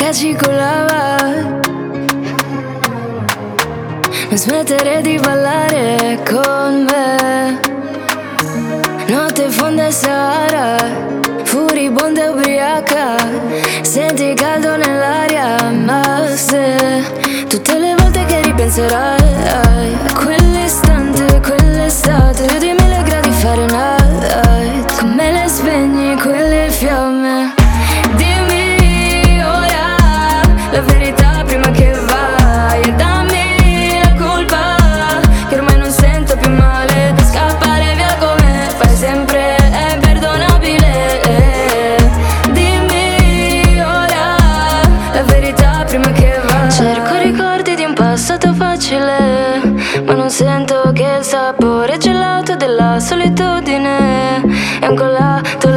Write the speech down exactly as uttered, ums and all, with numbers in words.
dieci con la va. Non smettere di ballare con me. Notte fonda e Sahara, furibonda e ubriaca. Senti caldo nell'aria, ma se tutte le volte che ripenserai a quell'istante, quell'estate più di mille gradi Fahrenheit, come le spegni quelle fiamme. Dimmi ora la verità prima che vai e dammi la colpa che ormai non sento più male. Scappare via come fai sempre è imperdonabile. Dimmi ora la verità prima che vai. Cerco ricordi di un passato facile, ma non sento che il sapore gelato della solitudine è un collato